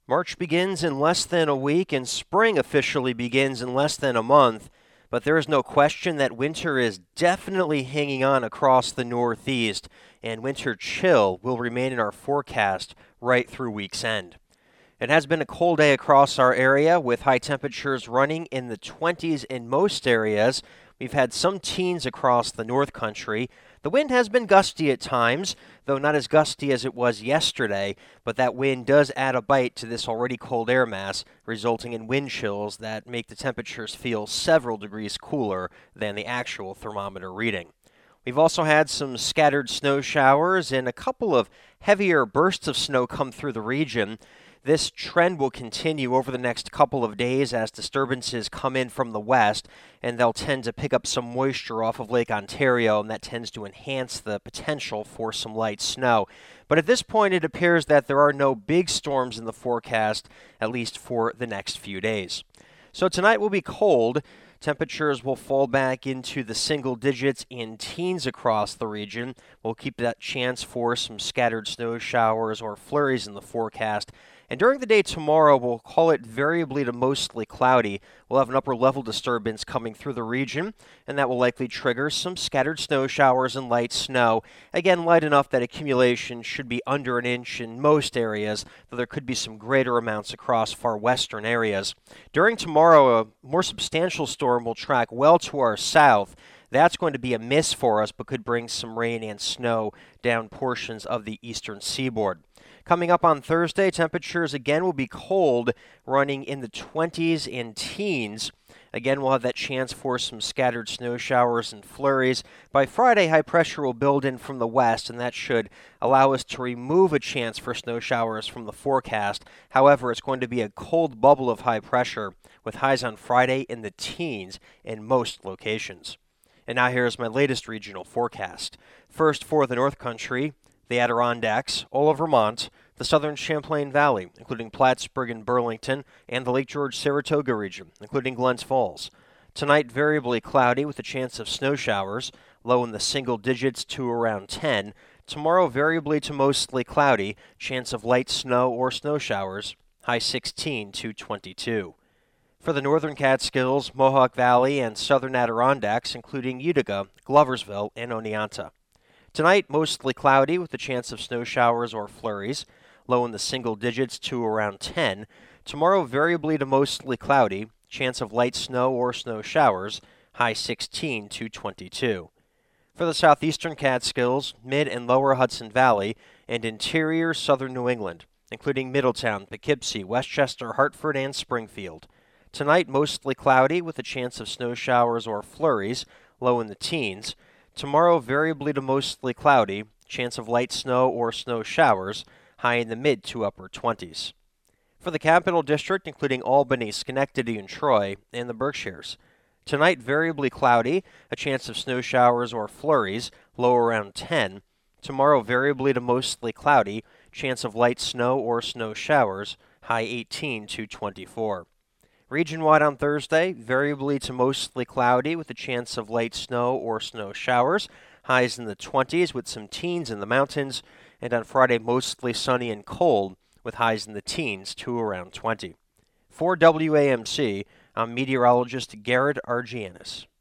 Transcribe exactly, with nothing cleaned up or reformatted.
March begins in less than a week, and spring officially begins in less than a month. But there is no question that winter is definitely hanging on across the Northeast, and winter chill will remain in our forecast right through week's end. It has been a cold day across our area, with high temperatures running in the twenties in most areas. We've had some teens across the North Country. The wind has been gusty at times, though not as gusty as it was yesterday, but that wind does add a bite to this already cold air mass, resulting in wind chills that make the temperatures feel several degrees cooler than the actual thermometer reading. We've also had some scattered snow showers and a couple of heavier bursts of snow come through the region. This trend will continue over the next couple of days as disturbances come in from the west, and they'll tend to pick up some moisture off of Lake Ontario, and that tends to enhance the potential for some light snow. But at this point, it appears that there are no big storms in the forecast, at least for the next few days. So tonight will be cold. Temperatures will fall back into the single digits and teens across the region. We'll keep that chance for some scattered snow showers or flurries in the forecast. And during the day tomorrow, we'll call it variably to mostly cloudy. We'll have an upper level disturbance coming through the region, and that will likely trigger some scattered snow showers and light snow. Again, light enough that accumulation should be under an inch in most areas, though there could be some greater amounts across far western areas. During tomorrow, a more substantial storm will track well to our south. That's going to be a miss for us, but could bring some rain and snow down portions of the eastern seaboard. Coming up on Thursday, temperatures again will be cold, running in the twenties and teens. Again, we'll have that chance for some scattered snow showers and flurries. By Friday, high pressure will build in from the west, and that should allow us to remove a chance for snow showers from the forecast. However, it's going to be a cold bubble of high pressure, with highs on Friday in the teens in most locations. And now here's my latest regional forecast. First, for the North Country, the Adirondacks, all of Vermont, the southern Champlain Valley, including Plattsburgh and Burlington, and the Lake George-Saratoga region, including Glens Falls. Tonight, variably cloudy with a chance of snow showers, low in the single digits to around ten. Tomorrow, variably to mostly cloudy, chance of light snow or snow showers, high sixteen to twenty-two. For the northern Catskills, Mohawk Valley, and southern Adirondacks, including Utica, Gloversville, and Oneonta. Tonight, mostly cloudy with a chance of snow showers or flurries, low in the single digits to around ten. Tomorrow, variably to mostly cloudy, chance of light snow or snow showers, high sixteen to twenty-two. For the southeastern Catskills, mid and lower Hudson Valley, and interior southern New England, including Middletown, Poughkeepsie, Westchester, Hartford, and Springfield. Tonight, mostly cloudy with a chance of snow showers or flurries, low in the teens. Tomorrow, variably to mostly cloudy, chance of light snow or snow showers, high in the mid to upper twenties. For the Capital District, including Albany, Schenectady, and Troy, and the Berkshires. Tonight, variably cloudy, a chance of snow showers or flurries, low around ten. Tomorrow, variably to mostly cloudy, chance of light snow or snow showers, high eighteen to twenty-four. Region-wide on Thursday, variably to mostly cloudy with a chance of light snow or snow showers, highs in the twenties with some teens in the mountains, and on Friday, mostly sunny and cold with highs in the teens to around twenty. For W A M C, I'm meteorologist Garrett Argianis.